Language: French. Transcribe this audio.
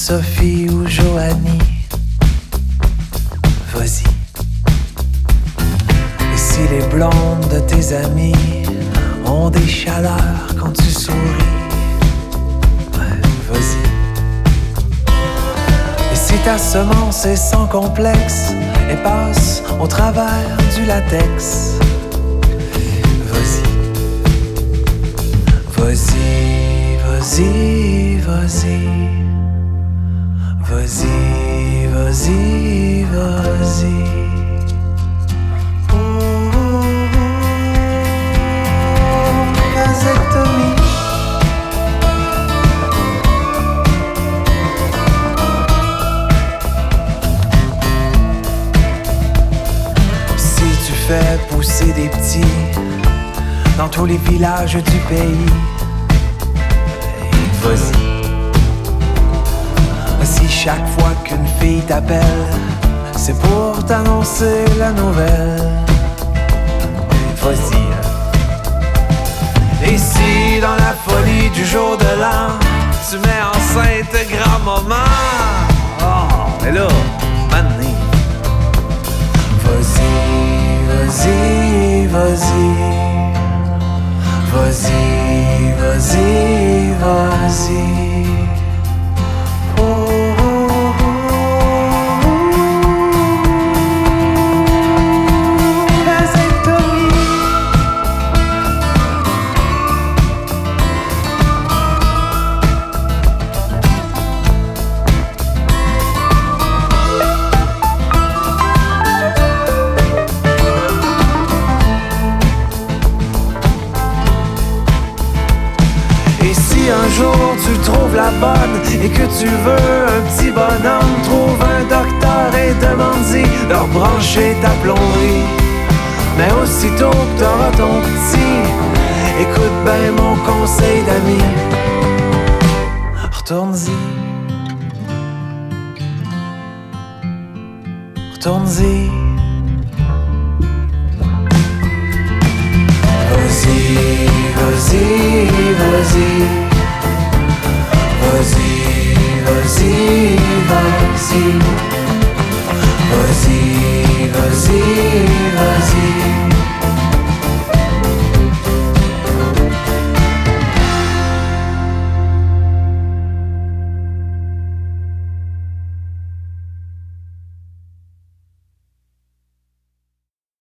Sophie ou Joanie, vas-y. Et si les blondes de tes amis ont des chaleurs quand tu souris, ouais, vas-y. Et si ta semence est sans complexe et passe au travers du latex, vas-y. Vas-y, vas-y, vas-y. Vas-y, vas-y, vas-y. Oh, oh, oh, vasectomie. Si tu fais pousser des petits dans tous les villages du pays, vas-y. Si chaque fois qu'une fille t'appelle, c'est pour t'annoncer la nouvelle, vas-y. Et si dans la folie du jour de l'an, tu mets enceinte grand-maman, oh, mais là, mané. Vas-y, vas-y, vas-y. Vas-y, vas-y, vas-y. Un jour tu trouves la bonne et que tu veux un petit bonhomme, trouve un docteur et demande-y de rebrancher ta plomberie. Mais aussitôt que t'auras ton petit, écoute bien mon conseil d'ami, retourne-y. Retourne-y. Vas-y, vas-y, vas-y. Vas-y, vas-y, vas-y. Vas-y, vas-y, vas-y.